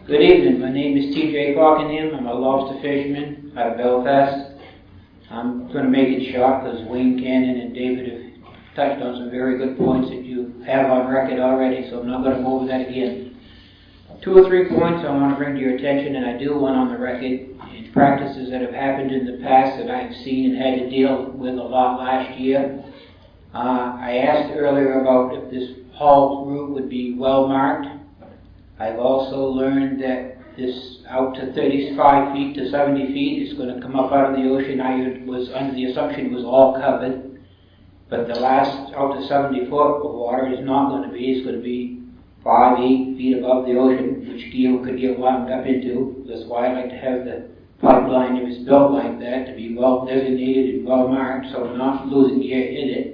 Good evening. My name is T.J. Falkenham. I'm a lobster fisherman out of Belfast. I'm going to make it short because Wayne Cannon and David have touched on some very good points that you have on record already, so I'm not going to go over that again. 2 or 3 points I want to bring to your attention, and I do want on the record, in practices that have happened in the past that I've seen and had to deal with a lot last year. I asked earlier about if this haul route would be well marked. I've also learned that this out to 35 feet to 70 feet is going to come up out of the ocean. I was under the assumption it was all covered, but the last out to 70 foot of water is not going to be. It's going to be 5, 8 feet above the ocean, which gear could get wound up into. That's why I like to have the pipeline, if it's built like that, to be well designated and well marked so we're not losing gear in it.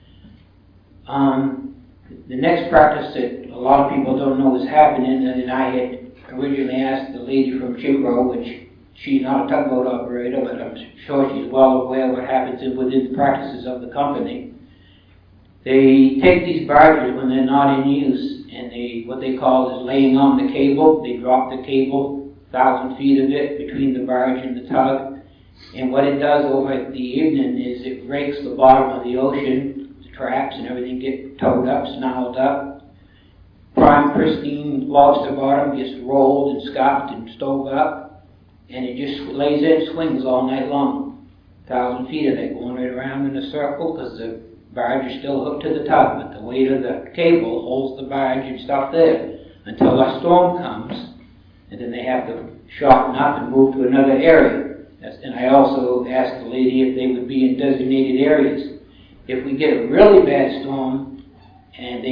The next practice that a lot of people don't know is happening, and I had originally asked the lady from Chimbro, which she's not a tugboat operator, but I'm sure she's well aware what happens within the practices of the company. They take these barges when they're not in use, and what they call is laying on the cable. They drop the cable, 1,000 feet of it, between the barge and the tug. And what it does over the evening is it rakes the bottom of the ocean. Traps and everything get towed up, snarled up. Prime, pristine lobster bottom gets rolled and scooped and stove up, and it just lays in swings all night long. 1,000 feet of it going right around in a circle because the barge is still hooked to the tug, but the weight of the cable holds the barge and stuff there until a storm comes, and then they have to shorten up and move to another area. And I also asked the lady if they would be in designated areas. If we get a really bad storm, and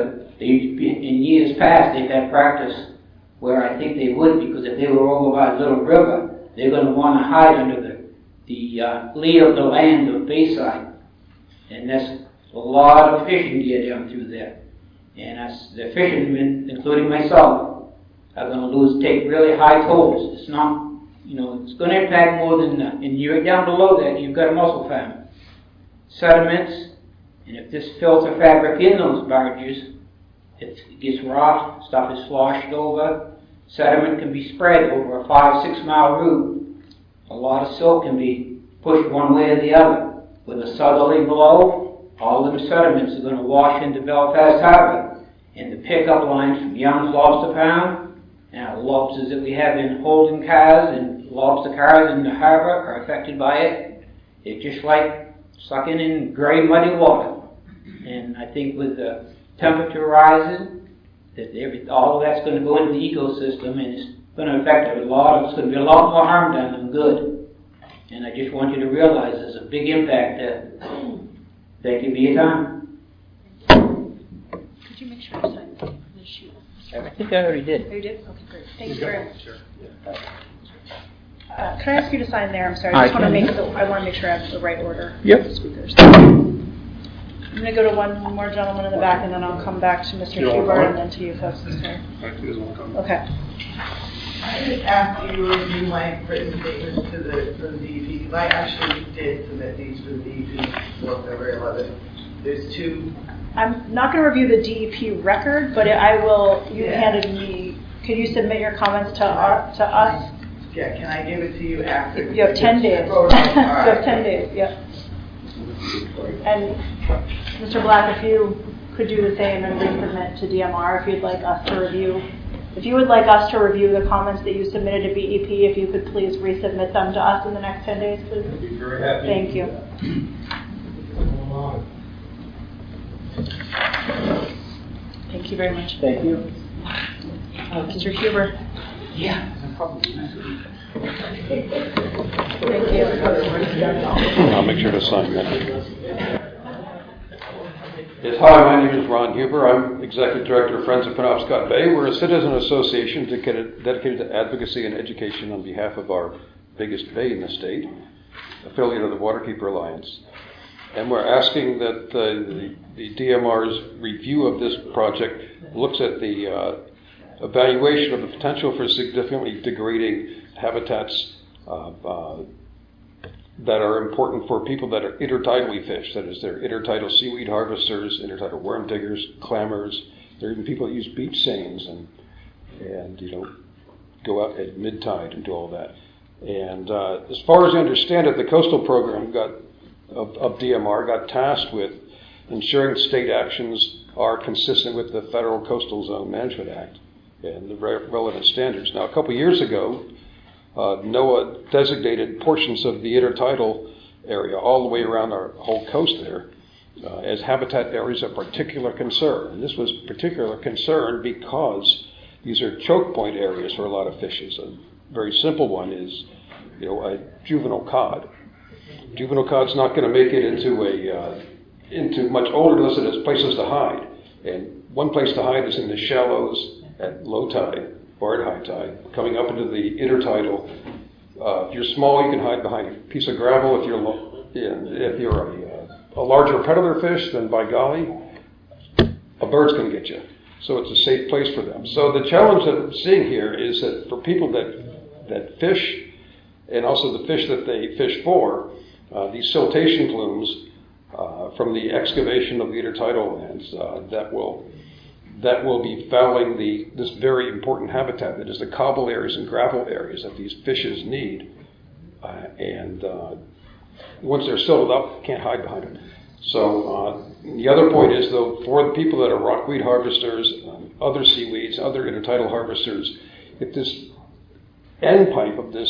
in years past, they've had practice where I think they would, because if they were over by a little river, they're going to want to hide under the lee of the land of Bayside. And that's a lot of fishing gear down through there. And the fishermen, including myself, are going to take really high tolls. It's not, it's going to impact more than that. And you're down below that, you've got a mussel famine. Sediments, and if this filter fabric in those barges, it gets rot, stuff is sloshed over, sediment can be spread over a 5-6 mile route. A lot of silt can be pushed one way or the other. With a southerly blow, all them sediments are going to wash into Belfast Harbour. And the pickup lines from Young's Lobster Pound, and the lobsters that we have in holding cars and lobster cars in the harbour are affected by it. It's just like sucking in gray, muddy water. And I think with the temperature rising, that all of that's going to go into the ecosystem, and it's going to affect it's going to be a lot more harm done than good. And I just want you to realize there's a big impact there. Thank you for your time. Could you make sure to sign the sheet? I think I already did. Oh, you did? Okay, great. Thank you very much. Sure. Can I ask you to sign there? I'm sorry. I want to make sure I have the right order. Yep. Speakers. I'm going to go to one more gentleman in the back, and then I'll come back to Mr. Huber and then to you folks. Okay. I just asked you to review my written statements for the DEP, because I actually did submit these for the DEP for February 11th. There's 2. I'm not going to review the DEP record, but I will. You handed me. Could you submit your comments to us? Yeah, can I give it to you after? You have 10 days. You have 10 days, yep. And Mr. Black, if you could do the same and resubmit to DMR if you'd like us to review. If you would like us to review the comments that you submitted to BEP, if you could please resubmit them to us in the next 10 days, please. I'd be very happy. Thank you. Thank you very much. Thank you. Mr. Huber. Yeah, no problem. Thank you. I'll make sure to sign that. Yes, hi, my name is Ron Huber. I'm Executive Director of Friends of Penobscot Bay. We're a citizen association dedicated to advocacy and education on behalf of our biggest bay in the state, affiliate of the Waterkeeper Alliance. And we're asking that the DMR's review of this project looks at the evaluation of the potential for significantly degrading habitats that are important for people that are intertidally fish. That is, they're intertidal seaweed harvesters, intertidal worm diggers, clammers. There are even people that use beach seines and go out at mid-tide and do all that. And as far as I understand it, the coastal program of DMR got tasked with ensuring state actions are consistent with the Federal Coastal Zone Management Act and the relevant standards. Now, a couple years ago, NOAA designated portions of the intertidal area all the way around our whole coast there as habitat areas of particular concern. And this was particular concern because these are choke point areas for a lot of fishes. A very simple one is, a juvenile cod. Juvenile cod's not going to make it into much older unless it has places to hide. And one place to hide is in the shallows at low tide or at high tide. Coming up into the intertidal, if you're small, you can hide behind a piece of gravel. If you're a larger predator fish, then by golly, a bird's going to get you. So it's a safe place for them. So the challenge that I'm seeing here is that for people that fish, and also the fish that they fish for, these siltation plumes from the excavation of the intertidal lands that will be fouling this very important habitat that is the cobble areas and gravel areas that these fishes need. And once they're silted up, can't hide behind it. So the other point is, though, for the people that are rockweed harvesters, other seaweeds, other intertidal harvesters, if this end pipe of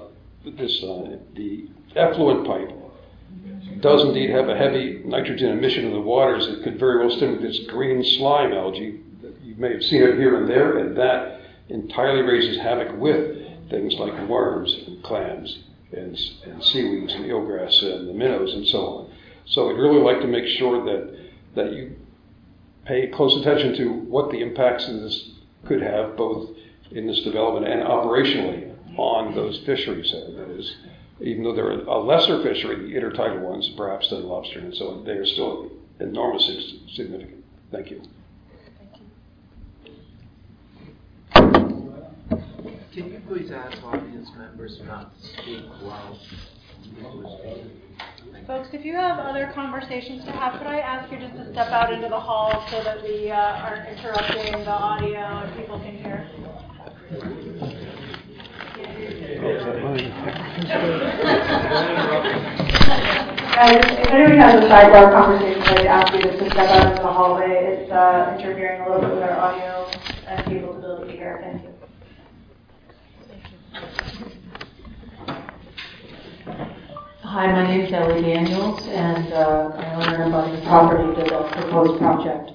the effluent pipe does indeed have a heavy nitrogen emission in the waters, it could very well stimulate this green slime algae. You may have seen it here and there, and that entirely raises havoc with things like worms and clams and seaweeds and eelgrass and the minnows and so on. So we'd really like to make sure that you pay close attention to what the impacts of this could have, both in this development and operationally, on those fisheries. That is, even though they're a lesser fishery, the intertidal ones, perhaps than lobster and so on, they are still enormously significant. Thank you. Can you please ask audience members not to speak while people are speaking? Folks, if you have other conversations to have, could I ask you just to step out into the hall so that we aren't interrupting the audio and people can hear? Guys, if anybody has a sidebar conversation, I'd ask you just to step out into the hallway. It's interfering a little bit with our audio and people's ability to hear. Thank you. Hi, my name is Ellie Daniels, and I own and run the property to the proposed project.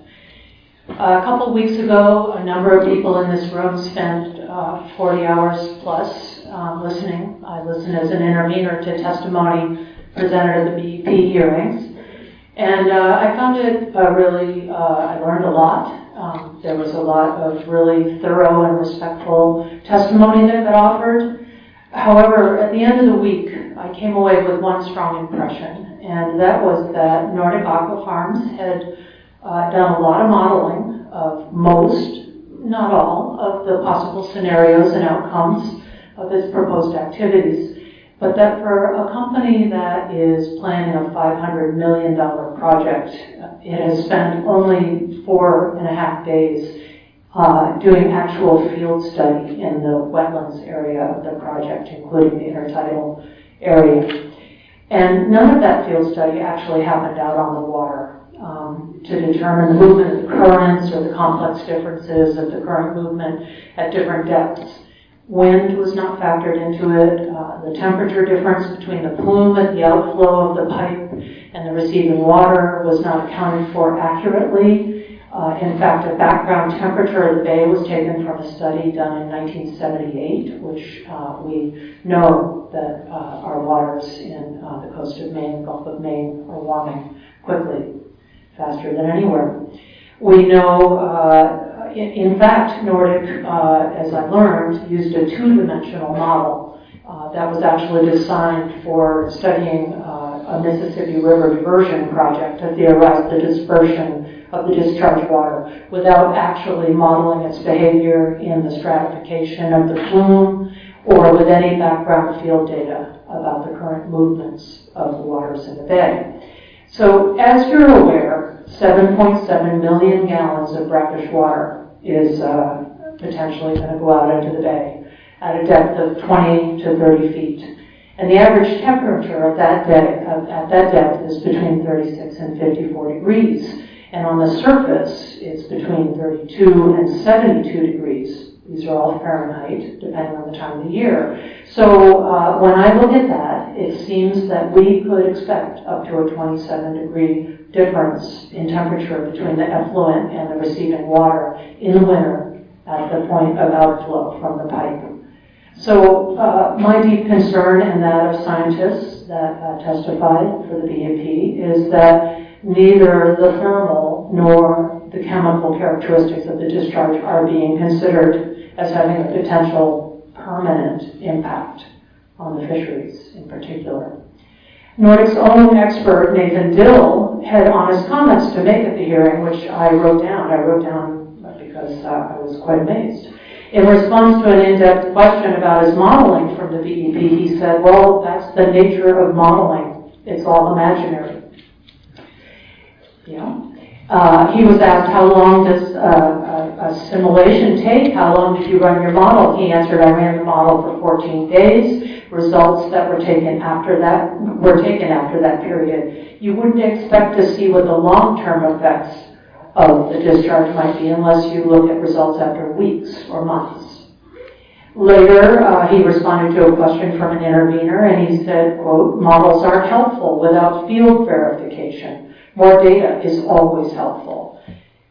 A couple of weeks ago, a number of people in this room spent 40 hours plus listening. I listened as an intervener to testimony presented at the BEP hearings, and I found it I learned a lot. There was a lot of really thorough and respectful testimony that got offered. However, at the end of the week, I came away with one strong impression, and that was that Nordic Aqua Farms had done a lot of modeling of most, not all, of the possible scenarios and outcomes of its proposed activities, but that for a company that is planning a $500 million project, it has spent only 4.5 days doing actual field study in the wetlands area of the project, including the intertidal area. And none of that field study actually happened out on the water to determine the movement of the currents or the complex differences of the current movement at different depths. Wind was not factored into it. The temperature difference between the plume at the outflow of the pipe and the receiving water was not accounted for accurately. In fact, a background temperature of the bay was taken from a study done in 1978, which we know that our waters in the coast of Maine, Gulf of Maine, are warming quickly, faster than anywhere. We know, in fact, Nordic, as I learned, used a two-dimensional model that was actually designed for studying a Mississippi River diversion project to theorize the dispersion of the discharge water without actually modeling its behavior in the stratification of the plume or with any background field data about the current movements of the waters in the bay. So as you're aware, 7.7 million gallons of brackish water is potentially going to go out into the bay. at a depth of 20 to 30 feet. And the average temperature at that depth is between 36 and 54 degrees. And on the surface, it's between 32 and 72 degrees. These are all Fahrenheit, depending on the time of the year. So when I look at that, it seems that we could expect up to a 27-degree difference in temperature between the effluent and the receiving water in the winter at the point of outflow from the pipe. So my deep concern, and that of scientists that testified for the BAP, is that neither the thermal nor the chemical characteristics of the discharge are being considered as having a potential permanent impact on the fisheries in particular. Nordic's own expert, Nathan Dill, had honest comments to make at the hearing, which I wrote down. I wrote down because I was quite amazed. In response to an in-depth question about his modeling from the BEP, he said, well, that's the nature of modeling. It's all imaginary. Yeah. He was asked, how long does a simulation take? How long did you run your model? He answered, I ran the model for 14 days. Results that were taken after that period. You wouldn't expect to see what the long-term effects of the discharge might be unless you look at results after weeks or months. Later, he responded to a question from an intervener, and he said, quote, models aren't helpful without field verification. More data is always helpful.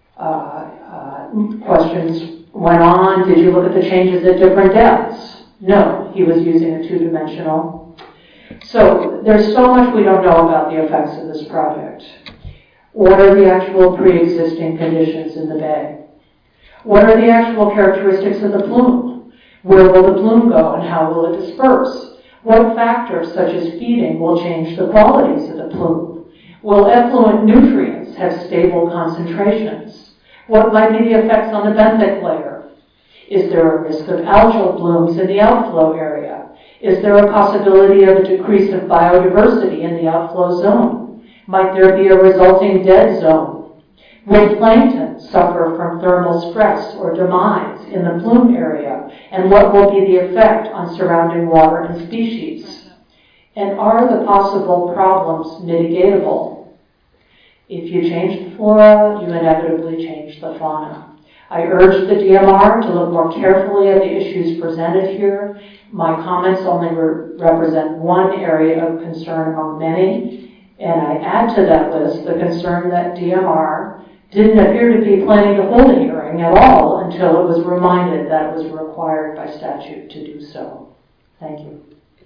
Questions went on, did you look at the changes at different depths? No, he was using a two-dimensional. So there's so much we don't know about the effects of this project. What are the actual pre-existing conditions in the bay? What are the actual characteristics of the plume? Where will the plume go and how will it disperse? What factors such as feeding will change the qualities of the plume? Will effluent nutrients have stable concentrations? What might be the effects on the benthic layer? Is there a risk of algal blooms in the outflow area? Is there a possibility of a decrease of biodiversity in the outflow zone? Might there be a resulting dead zone? Will plankton suffer from thermal stress or demise in the plume area? And what will be the effect on surrounding water and species? And are the possible problems mitigatable? If you change the flora, you inevitably change the fauna. I urge the DMR to look more carefully at the issues presented here. My comments only represent one area of concern among many, and I add to that list the concern that DMR didn't appear to be planning to hold a hearing at all until it was reminded that it was required by statute to do so. Thank you.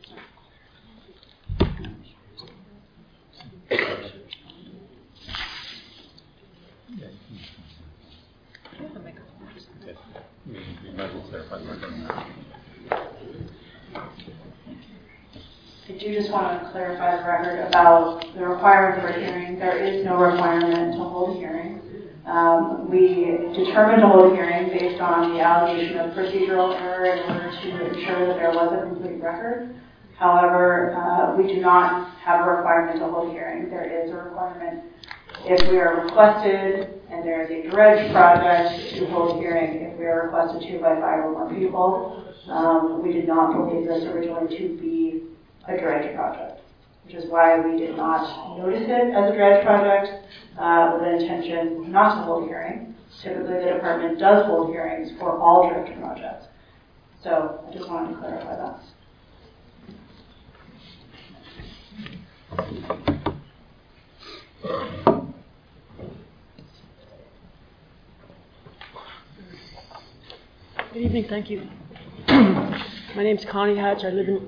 I do just want to clarify the record about the requirement for a hearing. There is no requirement to hold a hearing. We determined to hold a hearing based on the allegation of procedural error in order to ensure that there was a complete record. However, we do not have a requirement to hold a hearing. There is a requirement if we are requested and there is a dredge project to hold a hearing, if we are requested to by 5 or more people. We did not believe this originally to be a dredge project, which is why we did not notice it as a dredge project with an intention not to hold a hearing. Typically, the department does hold hearings for all dredge projects. So I just wanted to clarify that. Good evening, thank you. My name's Connie Hatch. I live in...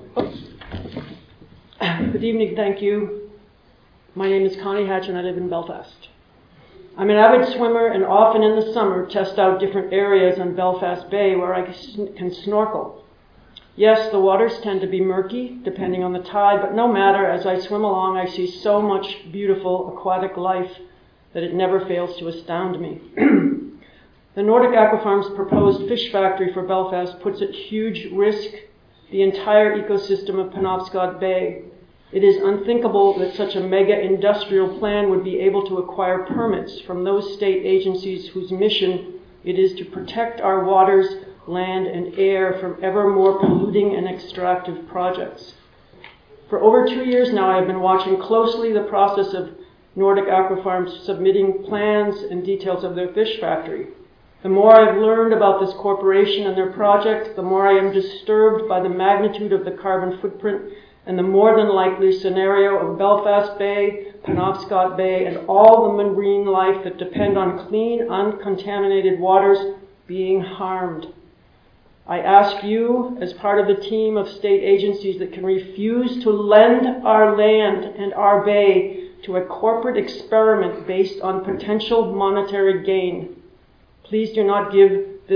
Good evening, thank you. My name is Connie Hatch and I live in Belfast. I'm an avid swimmer and often in the summer test out different areas on Belfast Bay where I can snorkel. Yes, the waters tend to be murky depending on the tide, but no matter, as I swim along I see so much beautiful aquatic life that it never fails to astound me. The Nordic Aquafarm's proposed fish factory for Belfast puts at huge risk the entire ecosystem of Penobscot Bay. It is unthinkable that such a mega industrial plan would be able to acquire permits from those state agencies whose mission it is to protect our waters land, and air from ever more polluting and extractive projects. For over 2 years now, I have been watching closely the process of Nordic Aquafarms submitting plans and details of their fish factory. The more I've learned about this corporation and their project, the more I am disturbed by the magnitude of the carbon footprint and the more than likely scenario of Belfast Bay, Penobscot Bay, and all the marine life that depend on clean, uncontaminated waters being harmed. I ask you, as part of the team of state agencies that can refuse to lend our land and our bay to a corporate experiment based on potential monetary gain, please do not give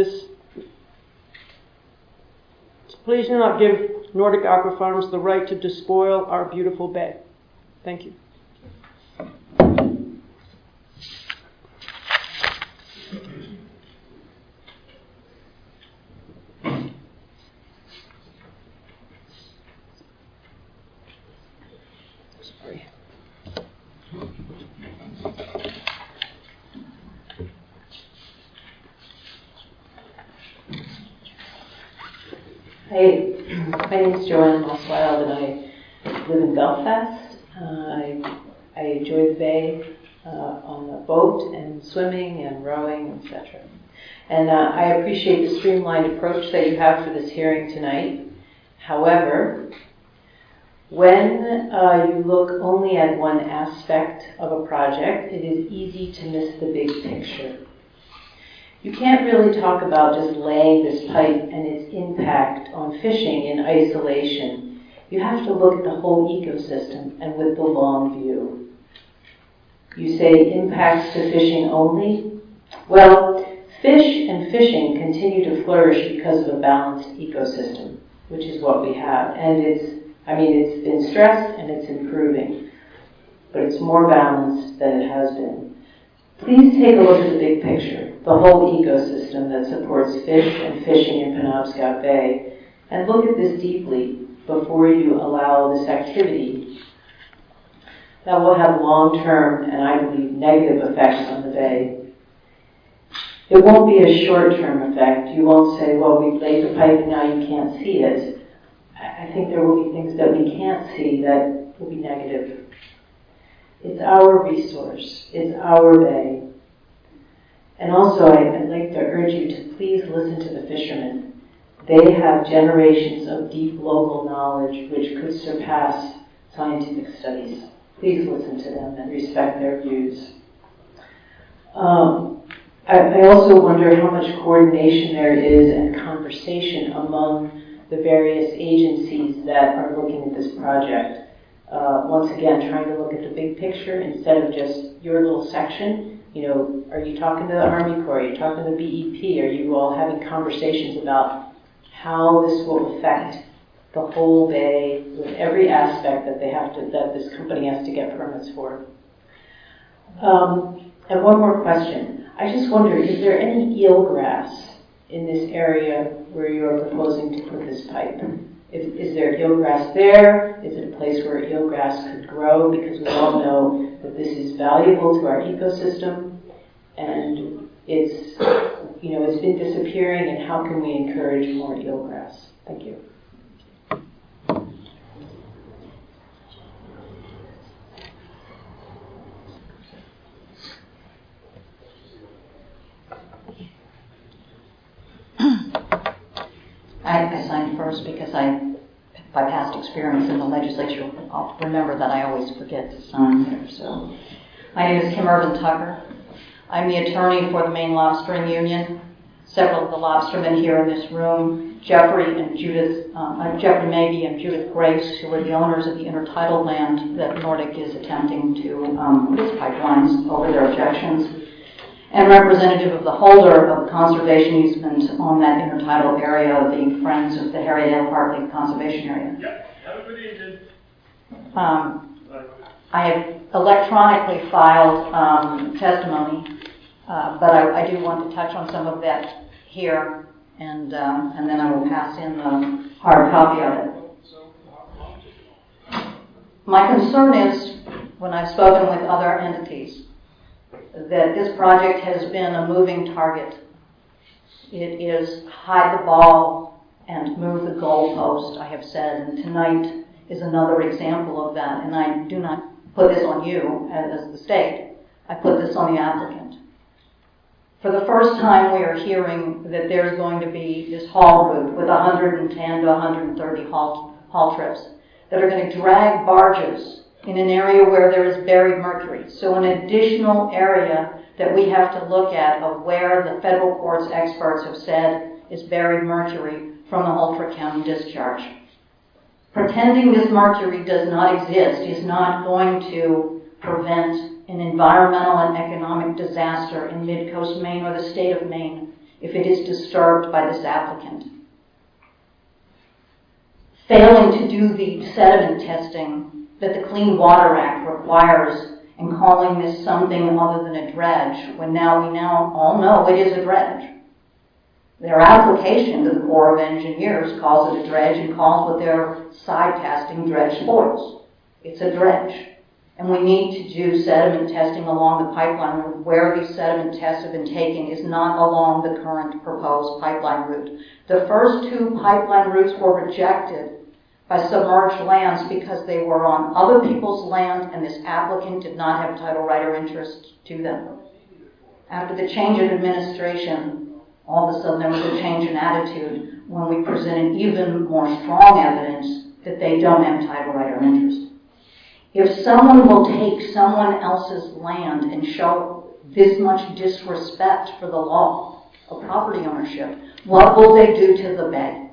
Nordic Aquafarms the right to despoil our beautiful bay. Thank you. Sorry. Hey, my name is Joanne Mosswild and I live in Belfast. I enjoy the bay on the boat and swimming and rowing, etc. And I appreciate the streamlined approach that you have for this hearing tonight. However, when you look only at one aspect of a project, it is easy to miss the big picture. You can't really talk about just laying this pipe and its impact on fishing in isolation. You have to look at the whole ecosystem and with the long view. You say impacts to fishing only? Well, fish and fishing continue to flourish because of a balanced ecosystem, which is what we have. And it's been stressed and it's improving, but it's more balanced than it has been. Please take a look at the big picture, the whole ecosystem that supports fish and fishing in Penobscot Bay, and look at this deeply before you allow this activity that will have long-term and I believe negative effects on the bay. It won't be a short-term effect. You won't say, well, we've laid the pipe and now you can't see it. I think there will be things that we can't see that will be negative. It's our resource. It's our bay. And also, I'd like to urge you to please listen to the fishermen. They have generations of deep local knowledge which could surpass scientific studies. Please listen to them and respect their views. I also wonder how much coordination there is and conversation among the various agencies that are looking at this project. Once again, trying to look at the big picture instead of just your little section. You know, are you talking to the Army Corps? Are you talking to the BEP? Are you all having conversations about how this will affect the whole bay with every aspect that that this company has to get permits for? And one more question. I just wonder, is there any eelgrass in this area where you are proposing to put this pipe? Is there eelgrass there? Is it a place where eelgrass could grow? Because we all know that this is valuable to our ecosystem, and it's been disappearing. And how can we encourage more eelgrass? Thank you. I signed first because by past experience in the legislature, I'll remember that I always forget to sign here. So, my name is Kim Irvin Tucker. I'm the attorney for the Maine Lobstering Union. Several of the lobstermen here in this room, Jeffrey Mabey and Judith Grace, who are the owners of the intertidal land that Nordic is attempting to put its pipelines over their objections, and representative of the holder of the conservation easement on that intertidal area, the Friends of the Harry Dale Hartley Conservation Area. Yep, have a good evening. I have electronically filed testimony, but I do want to touch on some of that here, and then I will pass in the hard copy of it. My concern is, when I've spoken with other entities, that this project has been a moving target. It is hide the ball and move the goalpost, I have said, and tonight is another example of that. And I do not put this on you as the state. I put this on the applicant. For the first time, we are hearing that there's going to be this haul route with 110 to 130 haul trips that are going to drag barges in an area where there is buried mercury. So an additional area that we have to look at of where the federal court's experts have said is buried mercury from the Holter County discharge. Pretending this mercury does not exist is not going to prevent an environmental and economic disaster in mid-coast Maine or the state of Maine if it is disturbed by this applicant. Failing to do the sediment testing that the Clean Water Act requires and calling this something other than a dredge, when we now all know it is a dredge. Their application to the Corps of Engineers calls it a dredge and calls what they're side casting dredge spoils. It's a dredge. And we need to do sediment testing along the pipeline route. Where these sediment tests have been taken is not along the current proposed pipeline route. The first two pipeline routes were rejected by submerged lands because they were on other people's land and this applicant did not have title right or interest to them. After the change in administration, all of a sudden there was a change in attitude when we presented even more strong evidence that they don't have title right or interest. If someone will take someone else's land and show this much disrespect for the law of property ownership, what will they do to the bay?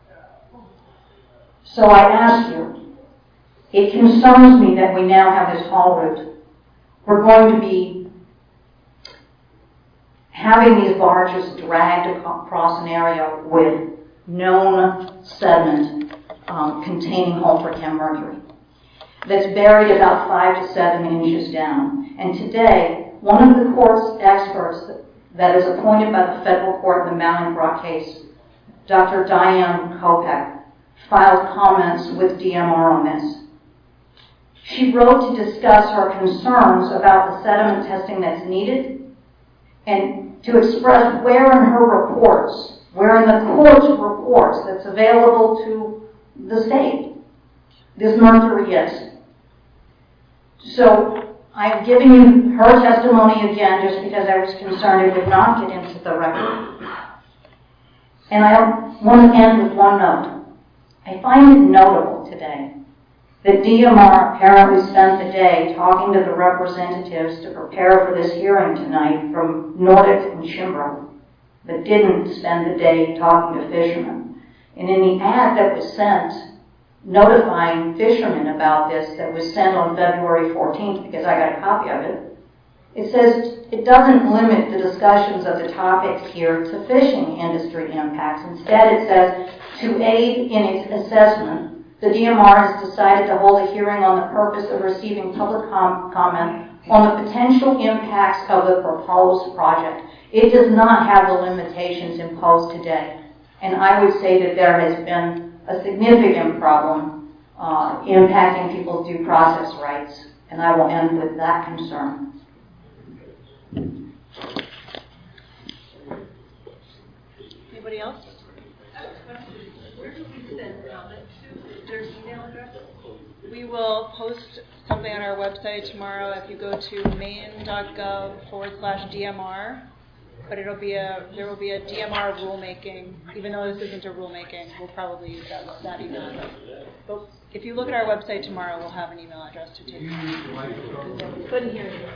So I ask you, it concerns me that we now have this haul route. We're going to be having these barges dragged across an area with known sediment containing Holter-Chem mercury that's buried about 5 to 7 inches down. And today, one of the court's experts that is appointed by the federal court in the Mallinckrodt case, Dr. Diane Kopek, filed comments with DMR on this. She wrote to discuss her concerns about the sediment testing that's needed and to express where in her reports, where in the court's reports that's available to the state, this mercury is. So I'm giving you her testimony again just because I was concerned it would not get into the record. And I want to end with one note. I find it notable today that DMR apparently spent the day talking to the representatives to prepare for this hearing tonight from Nordic and Chimbrow, but didn't spend the day talking to fishermen. And in the ad that was sent notifying fishermen about this that was sent on February 14th, because I got a copy of it, it says it doesn't limit the discussions of the topics here to fishing industry impacts. Instead, it says, to aid in its assessment, the DMR has decided to hold a hearing on the purpose of receiving public comment on the potential impacts of the proposed project. It does not have the limitations imposed today. And I would say that there has been a significant problem impacting people's due process rights. And I will end with that concern. Anybody else? Where do we send comments to? Is there an email address? We will post something on our website tomorrow if you go to maine.gov/DMR. But there will be a DMR rulemaking. Even though this isn't a rulemaking, we'll probably use that email address. But if you look at our website tomorrow, we'll have an email address to take. Couldn't hear you.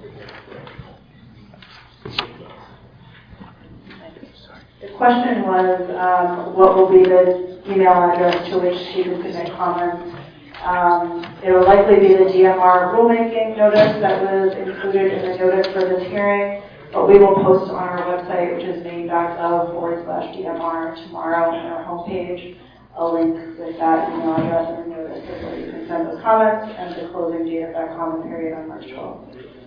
The question was, what will be the email address to which she can submit comments? It will likely be the DMR rulemaking notice that was included in the notice for this hearing, but we will post on our website, which is maine.gov/DMR tomorrow on our homepage, a link with that email address and a notice of where you can send those comments and the closing date of that comment period on March 12th.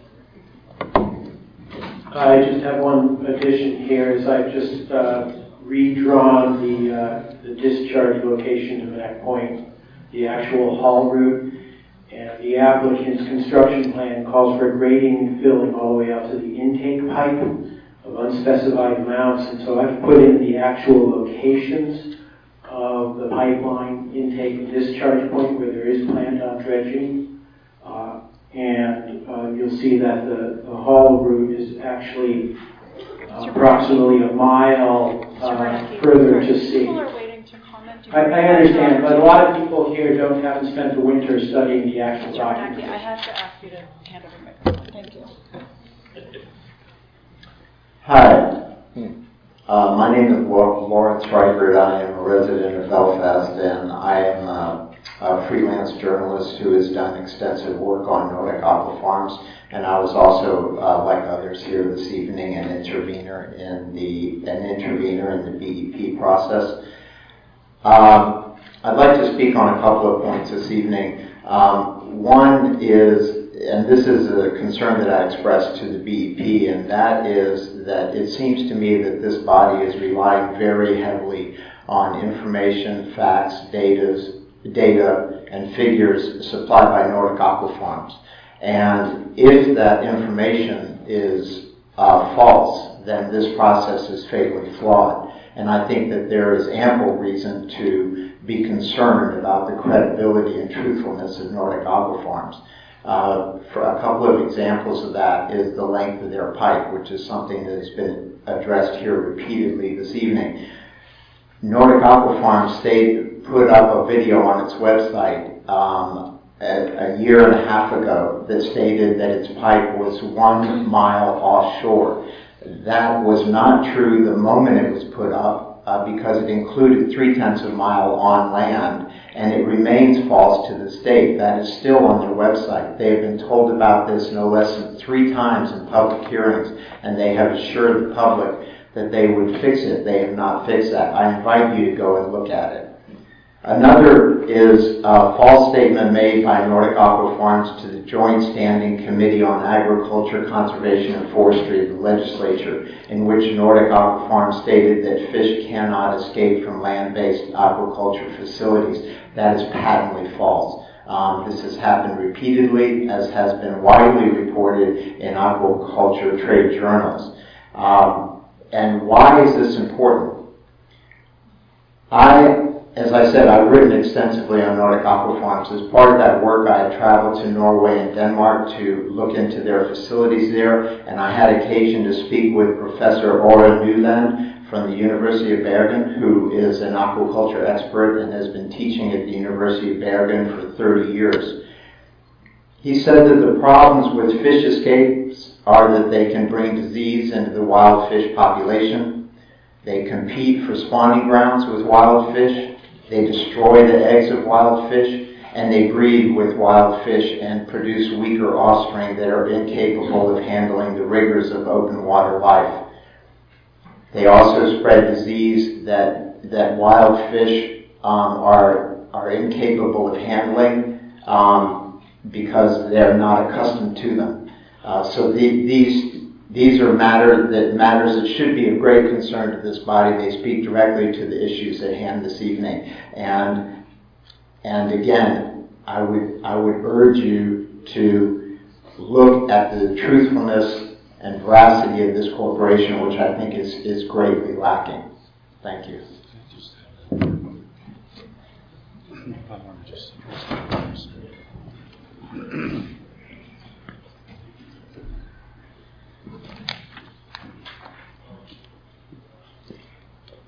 I just have one addition here, is I've just redrawn the discharge location to that point, the actual haul route, and the applicant's construction plan calls for grading and filling all the way up to the intake pipe of unspecified amounts, and so I've put in the actual locations of the pipeline intake and discharge point where there is planned on dredging. And you'll see that the haul route is actually approximately a mile further to sea. People are waiting to comment. I understand, but a lot of people here haven't spent the winter studying the actual document. I have to ask you to hand over the microphone. Thank you. Hi, my name is Lawrence Reichert. I am a resident of Belfast, and I am a freelance journalist who has done extensive work on Nordic Aqua Farms, and I was also, like others here this evening, an intervener in the BEP process. I'd like to speak on a couple of points this evening. One is, and this is a concern that I expressed to the BEP, and that is that it seems to me that this body is relying very heavily on information, facts, data, and figures supplied by Nordic Aqua Farms. And if that information is false, then this process is fatally flawed. And I think that there is ample reason to be concerned about the credibility and truthfulness of Nordic Aqua Farms. For a couple of examples of that is the length of their pipe, which is something that has been addressed here repeatedly this evening. Nordic Aqua Farms put up a video on its website a year and a half ago that stated that its pipe was 1 mile offshore. That was not true the moment it was put up because it included 0.3 miles on land, and it remains false to this date. That is still on their website. They have been told about this no less than 3 times in public hearings, and they have assured the public that they would fix it. They have not fixed that. I invite you to go and look at it. Another is a false statement made by Nordic Aqua Farms to the Joint Standing Committee on Agriculture, Conservation, and Forestry of the legislature, in which Nordic Aqua Farms stated that fish cannot escape from land-based aquaculture facilities. That is patently false. This has happened repeatedly, as has been widely reported in aquaculture trade journals. And why is this important? As I said, I've written extensively on Nordic Aqua Farms. As part of that work, I had traveled to Norway and Denmark to look into their facilities there, and I had occasion to speak with Professor Ora Newland from the University of Bergen, who is an aquaculture expert and has been teaching at the University of Bergen for 30 years. He said that the problems with fish escapes are that they can bring disease into the wild fish population. They compete for spawning grounds with wild fish. They destroy the eggs of wild fish, and they breed with wild fish and produce weaker offspring that are incapable of handling the rigors of open water life. They also spread disease that wild fish are incapable of handling because they're not accustomed to them. So these are matters that should be of great concern to this body. They speak directly to the issues at hand this evening. And again, I would urge you to look at the truthfulness and veracity of this corporation, which I think is greatly lacking. Thank you.